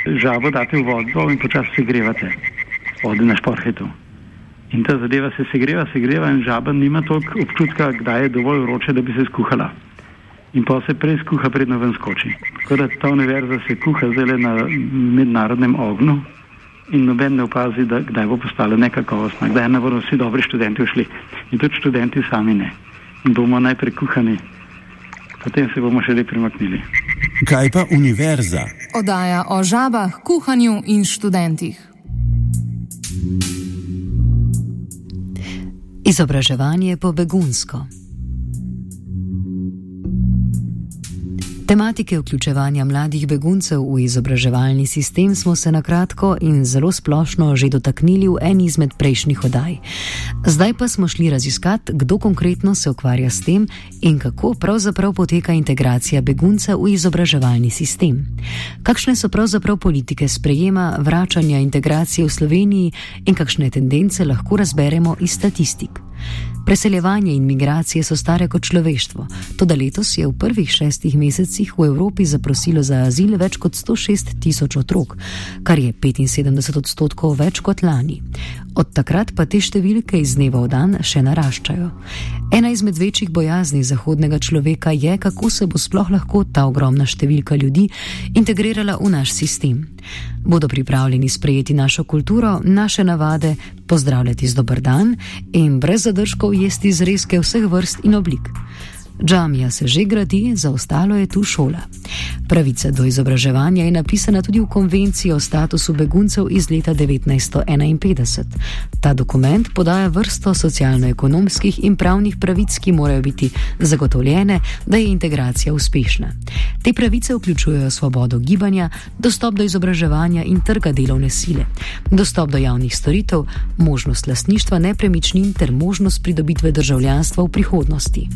Žabo date v vodo in počasi segrevate vode na šporhetu. In ta zadeva se segreva in žaba nima toliko občutka, kdaj je dovolj vroče, da bi se skuhala. In pa se prej skuha, predno ven skoči. Tako da ta univerza se kuha zdaj na mednarodnem ognju in noben ne opazi, da kdaj bo postala nekakovostna, kdaj ne bodo vsi dobri študenti ušli. In tudi študenti sami ne. In bomo najprej kuhani, potem se bomo šele premaknili. Kaj pa univerza? Oddaja o žabah, kuhanju in študentih. Izobraževanje po begunsko. Tematike vključevanja mladih beguncev v izobraževalni sistem smo se na kratko in zelo splošno že dotaknili v eni izmed prejšnjih oddaj. Zdaj pa smo šli raziskat, kdo konkretno se ukvarja s tem in kako pravzaprav poteka integracija begunca v izobraževalni sistem. Kakšne so pravzaprav politike sprejema, vračanja, integracije v Sloveniji in kakšne tendence lahko razberemo iz statistik. Preseljevanje in migracije so stare kot človeštvo, toda letos je v prvih 6 mesecih v Evropi zaprosilo za azil več kot 106 000 otrok, kar je 75% več kot lani. Od takrat pa te številke iz dneva v dan še naraščajo. Ena izmed večjih bojazni zahodnega človeka je, kako se bo sploh lahko ta ogromna številka ljudi integrirala v naš sistem. Bodo pripravljeni sprejeti našo kulturo, naše navade, pozdravljati z dober dan in brez zadržkov jesti zrezke vseh vrst in oblik. Džamija se že gradi, za ostalo je tu šola. Pravica do izobraževanja je napisana tudi v konvenciji o statusu beguncev iz leta 1951. Ta dokument podaja vrsto socialno-ekonomskih in pravnih pravic, ki morajo biti zagotovljene, da je integracija uspešna. Te pravice vključujejo svobodo gibanja, dostop do izobraževanja in trga delovne sile, dostop do javnih storitev, možnost lastništva nepremičnin ter možnost pridobitve državljanstva v prihodnosti.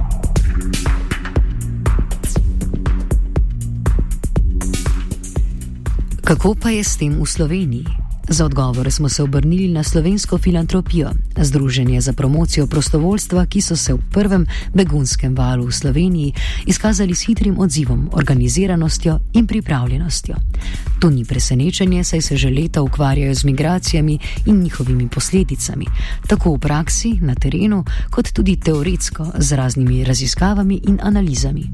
Kako pa je s tem v Sloveniji? Za odgovore smo se obrnili na Slovensko filantropijo, združenje za promocijo prostovoljstva, ki so se v prvem begunskem valu v Sloveniji izkazali s hitrim odzivom, organiziranostjo in pripravljenostjo. To ni presenečenje, saj se že leta ukvarjajo z migracijami in njihovimi posledicami, tako v praksi, na terenu, kot tudi teoretsko, z raznimi raziskavami in analizami.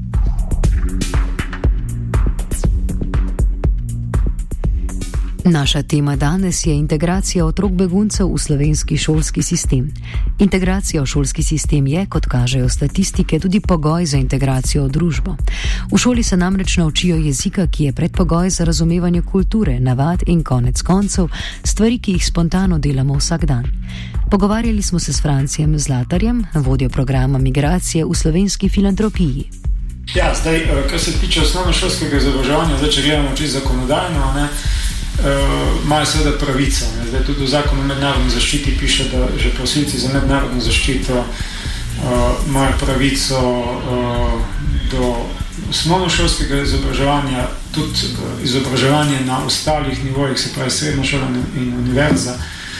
Naša tema danes je integracija otrok beguncev v slovenski šolski sistem. Integracija v šolski sistem je, kot kažejo statistike, tudi pogoj za integracijo v družbo. V šoli se namreč naučijo jezika, ki je predpogoj za razumevanje kulture, navad in konec koncev stvari, ki jih spontano delamo vsak dan. Pogovarjali smo se s Francijem Zlatarjem, vodjo programa migracije v Slovenski filantropiji. Ja, zdaj, kar se tiče osnovnošolskega izobraževanja, zdaj, če gledamo čisto zakonodajno, imajo seveda pravico. Zdaj tudi v zakonu o mednarodni zaščiti piše, da že prosilci za mednarodno zaščito imajo pravico do osnovnošolskega izobraževanja, tudi izobraževanje na ostalih nivojih, se pravi srednja šola in univerza.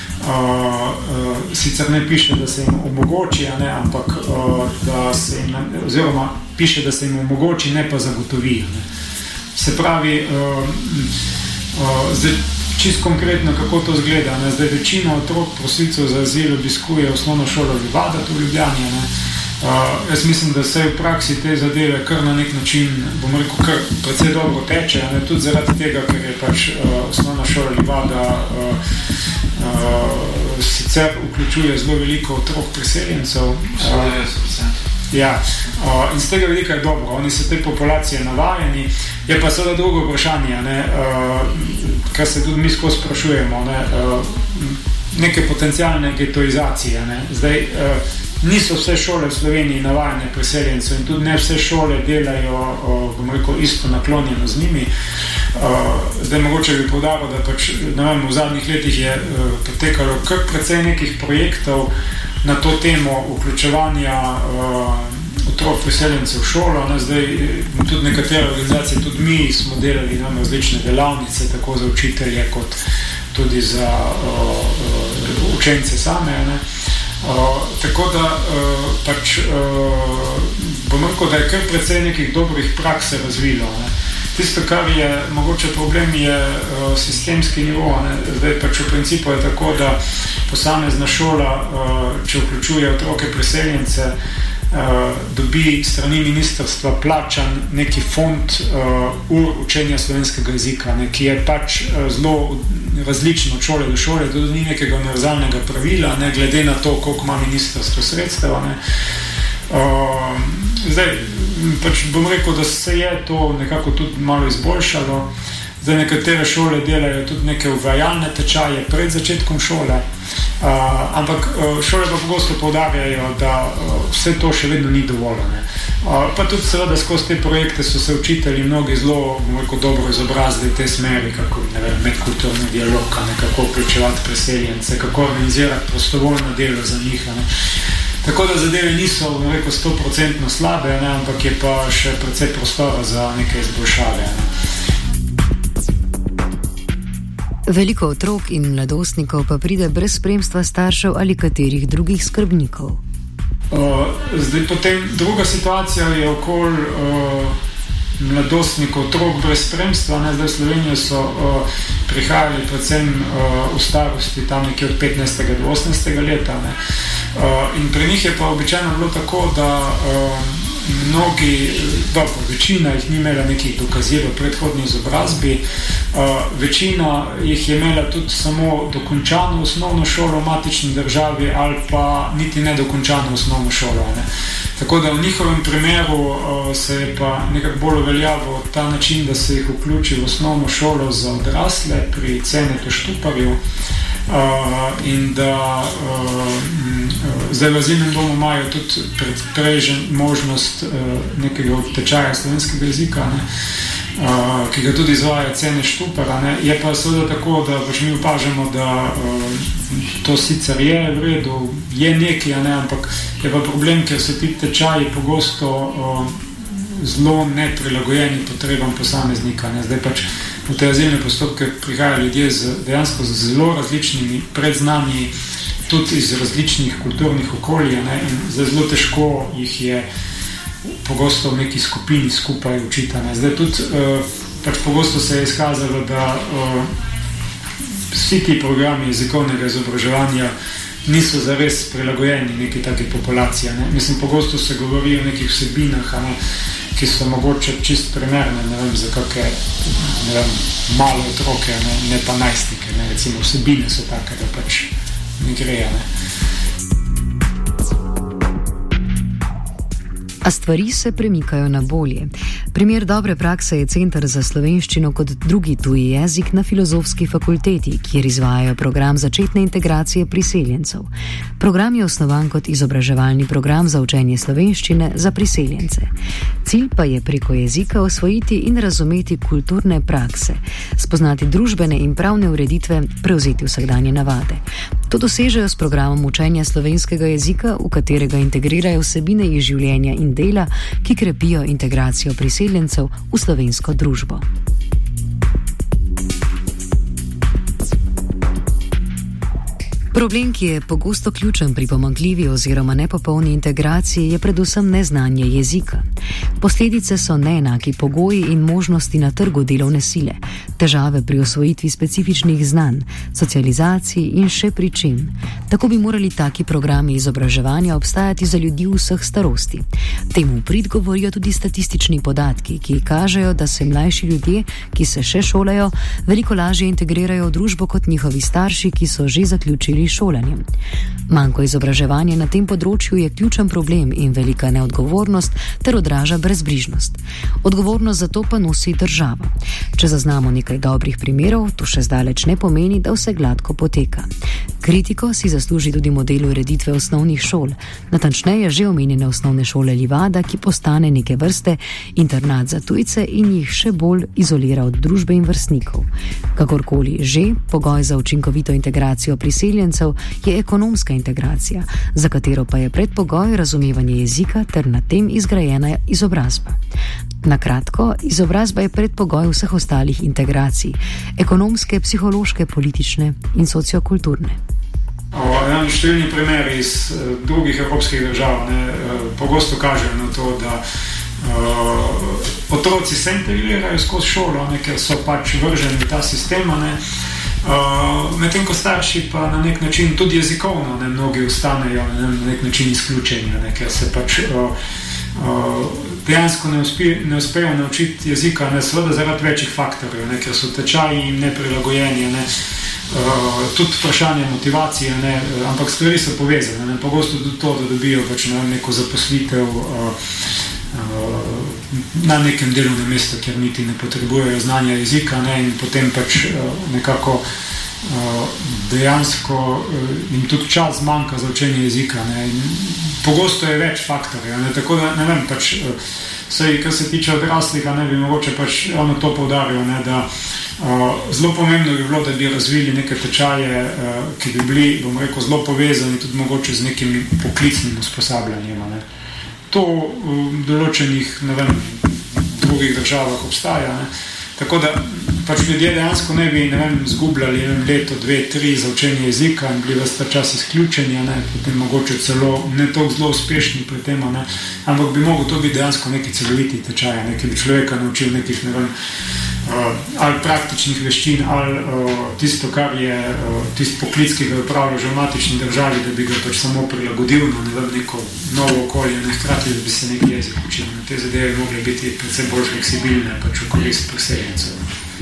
Sicer ne piše, da se jim omogoči, ampak da se jim, oziroma piše, da se jim omogoči, ne pa zagotovi. Se pravi, zdaj, čisto konkretno, kako to izgleda. Zdaj, večina otrok prosilcev za azil obiskuje osnovno šolo Livada, tu v Ljubljani. Jaz mislim, da se v praksi te zadeve kar na nek način, bom rekel, kar precej dobro teče, tudi zaradi tega, ker je pač osnovna šola Livada sicer vključuje zelo veliko otrok priseljencev. Ja, in z tega vidika je dobro, oni so te populacije navajeni. Je pa seveda drugo vprašanje, kar se tudi mi skozi sprašujemo, neke potencialne getoizacije. Zdaj, niso vse šole v Sloveniji navajene priseljencev in tudi ne vse šole delajo, bom rekel, isto naklonjeno z njimi. Zdaj, mogoče bi poudaril, da pač, ne vem, v zadnjih letih je potekalo kar precej nekih projektov na to temo vključevanja otrok priseljencev v šolo. Zdaj, tudi nekatere organizacije, tudi mi smo delali različne delavnice, tako za učitelje, kot tudi za učence same. Tako da pač bom rekel, da je kar precej nekih dobrih praks se razvilo. Tisto, kar je mogoče problem, je sistemski nivo. Zdaj pač v principu je tako, da posamezna šola, če vključuje otroke priseljence, dobi strani ministrstva plačan neki fond ur učenja slovenskega jezika, ki je pač zelo različno od šole do šole, tudi ni nekega univerzalnega pravila, glede na to, koliko ima ministrstvo sredstev. Zdaj, pač bom rekel, da se je to nekako tudi malo izboljšalo. Zdaj, nekatere šole delajo tudi neke uvajalne tečaje pred začetkom šole, ampak šole pa pogosto poudarjajo, da vse to še vedno ni dovolj. Pa tudi seveda skozi te projekte so se učitelji mnogi zelo dobro izobrazili v tej smeri, kako medkulturni dialog, kako vključevati priseljence, kako organizirati prostovoljno delo za njih. Tako da zadeve niso 100% slabe, ampak je pa še precej prostora za neke izboljšave. Veliko otrok in mladostnikov pa pride brez spremstva staršev ali katerih drugih skrbnikov. Zdaj potem druga situacija je okoli mladostnikov, otrok brez spremstva. Zdaj v Slovenijo so prihajali predvsem v starosti tam nekje od 15. do 18. leta. In pri njih je pa običajno bilo tako, da večina jih ni imela nekih dokazil v predhodni izobrazbi, večina jih je imela tudi samo dokončano osnovno šolo v matični državi ali pa niti nedokončano osnovno šolo. Tako da v njihovem primeru se je pa nekako bolj uveljavil ta način, da se jih vključi v osnovno šolo za odrasle pri Cenetu Štuparju. In da zdaj v azilnem domu imajo tudi prej možnost nekega tečaja slovenskega jezika, ki ga tudi izvaja Cenet Štupar. Je pa seveda tako, da pač mi opažamo, da to sicer je v redu, je nekaj, ampak je pa problem, ker so ti tečaji pogosto zelo neprilagojeni potrebam posameznika. Zdaj pač v te azilne postopke prihajajo ljudje dejansko z zelo različnimi predznanji, tudi iz različnih kulturnih okolij, in zelo težko jih je pogosto v neki skupini skupaj učiti. Zdaj tudi pač pogosto se je izkazalo, da vsi ti programi jezikovnega izobraževanja niso zares prilagojeni neki taki populaciji. Mislim, pogosto se govori o nekih vsebinah, ki so mogoče čist primerne, za kakšne male otroke, ne pa najstnike. Recimo vsebine so take, da pač ne grejo. A stvari se premikajo na bolje. Primer dobre prakse je Center za slovenščino kot drugi tuji jezik na Filozofski fakulteti, kjer izvajajo program začetne integracije priseljencev. Program je osnovan kot izobraževalni program za učenje slovenščine za priseljence. Cilj pa je preko jezika osvojiti in razumeti kulturne prakse, spoznati družbene in pravne ureditve, prevzeti vsakdanje navade. To dosežejo s programom učenja slovenskega jezika, v katerega integrirajo vsebine iz življenja in dela, ki krepijo integracijo priseljencev v slovensko družbo. Problem, ki je pogosto ključen pri pomanjkljivi oziroma nepopolni integraciji, je predvsem neznanje jezika. Posledice so neenaki pogoji in možnosti na trgu delovne sile, težave pri osvojitvi specifičnih znanj, socializaciji in še pri čem. Tako bi morali taki programi izobraževanja obstajati za ljudi vseh starosti. Temu v prid govorijo tudi statistični podatki, ki kažejo, da se mlajši ljudje, ki se še šolajo, veliko lažje integrirajo v družbo kot njihovi starši, ki so že zaključili šolanjem. Manko izobraževanja na tem področju je ključen problem in velika neodgovornost ter odraža brezbrižnost. Odgovornost za to pa nosi država. Če zaznamo nekaj dobrih primerov, to še zdaleč ne pomeni, da vse gladko poteka. Kritiko si zasluži tudi model ureditve osnovnih šol, natančneje že omenjene osnovne šole Livada, ki postane neke vrste internat za tujce in jih še bolj izolira od družbe in vrstnikov. Kakorkoli že, pogoj za učinkovito integracijo priseljencev je ekonomska integracija, za katero pa je predpogoj razumevanje jezika ter na tem izgrajena izobrazba. Na kratko, izobrazba je predpogoj vseh ostalih integracij, ekonomske, psihološke, politične in sociokulturne. Številni primeri iz drugih evropskih držav pogosto kažejo na to, da Otroci se integrirajo skozi šolo, ker so pač vrženi v ta sistem, medtem ko starši pa na nek način tudi jezikovno mnogi ostanejo na nek način izključeni, ker se pač dejansko ne uspejo naučiti jezika, seveda zaradi večjih faktorjev, ker so tečaji jim neprilagojeni, tudi vprašanje motivacije, ampak stvari so povezane. Pogosto tudi to, da dobijo pač neko zaposlitev na nekem delovnem mestu, kjer niti ne potrebujejo znanja jezika, in potem pač nekako dejansko jim tudi čas manjka za učenje jezika. Pogosto je več faktorjev, tako da ne vem, pač kar se tiče odraslih, bi mogoče pač ravno to poudaril, da zelo pomembno bi bilo, da bi razvili neke tečaje, ki bi bili, bom rekel, zelo povezani tudi mogoče z nekim poklicnim usposabljanjem. To v določenih, drugih državah obstaja. Tako da pač ljudje dejansko ne bi, zgubljali leto, 2, 3 za učenje jezika in bili ves ta čas izključeni, potem mogoče celo ne toliko zelo uspešni pri tem, ampak bi mogel to biti dejansko neki celoviti tečaj, ki bi človeka naučil nekih, ali praktičnih veščin, ali tisto, kar je tisti poklic, ki ga upravlja že v matični državi, da bi ga pač samo prilagodil na neko novo okolje, hkrati, da bi se neki jezik učil. Te zadeve bi mogli biti predvsem bolj fleksibilne, pač v korist priseljencev.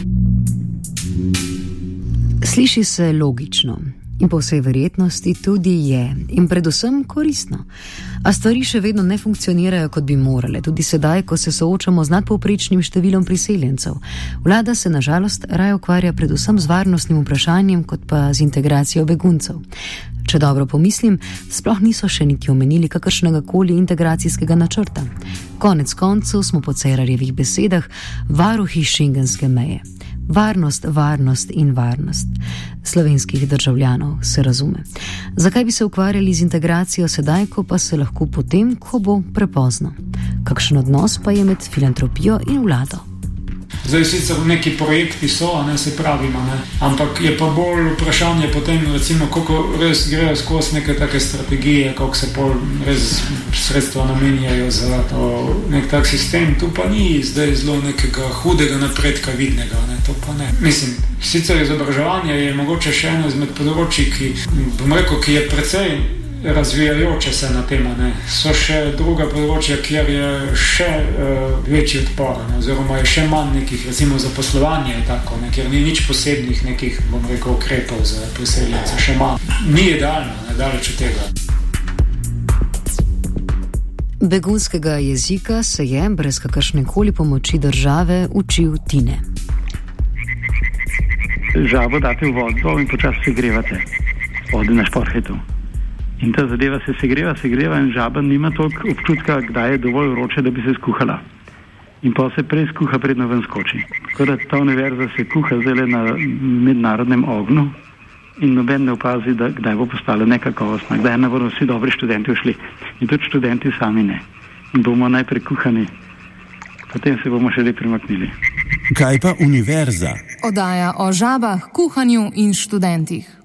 Sliši se logično in po vsej verjetnosti tudi je in predvsem koristno. A stvari še vedno ne funkcionirajo, kot bi morale, tudi sedaj, ko se soočamo z nadpovprečnim številom priseljencev. Vlada se na žalost raje ukvarja predvsem z varnostnim vprašanjem, kot pa z integracijo beguncev. Če dobro pomislim, sploh niso še niti omenili kakršnega koli integracijskega načrta. Konec koncev smo po Cerarjevih besedah varuhi šengenske meje. Varnost, varnost in varnost slovenskih državljanov, se razume. Zakaj bi se ukvarjali z integracijo sedaj, ko pa se lahko potem, ko bo prepozno? Kakšen odnos pa je med filantropijo in vlado? Zdaj sicer neki projekti so, se pravimo, ampak je pa bolj vprašanje potem, recimo, koliko res grejo skozi neke take strategije, koliko se pol res sredstva namenjajo za nek tak sistem. Tu pa ni zdaj zelo nekega hudega napredka vidnega, to pa ne. Mislim, sicer izobraževanje je mogoče še eno izmed področij, ki, bom rekel, ki je precej razvijajoče se na tem. So še druga področja, kjer je še večji odpor, oziroma je še manj nekih, recimo zaposlovanje je tako, kjer ni nič posebnih nekih, bom rekel, ukrepov za priseljence, še manj. Ni idealno, daleč od tega. Begunskega jezika se je, brez kakršnekoli pomoči države, učil Tine. Žabo date v vodo in počasi segrevate. Vode na šporhetu. In ta zadeva se segreva in žaba nima toliko občutka, kdaj je dovolj vroče, da bi se skuhala. In pa se prej skuha, predno ven skoči. Tako da ta univerza se kuha zdaj na mednarodnem ognju in noben ne opazi, da kdaj bo postala nekakovostna, kdaj ne bodo vsi dobri študenti ušli. In tudi študenti sami ne. In bomo najprej kuhani, potem se bomo še le premaknili. Kaj pa univerza? Oddaja o žabah, kuhanju in študentih.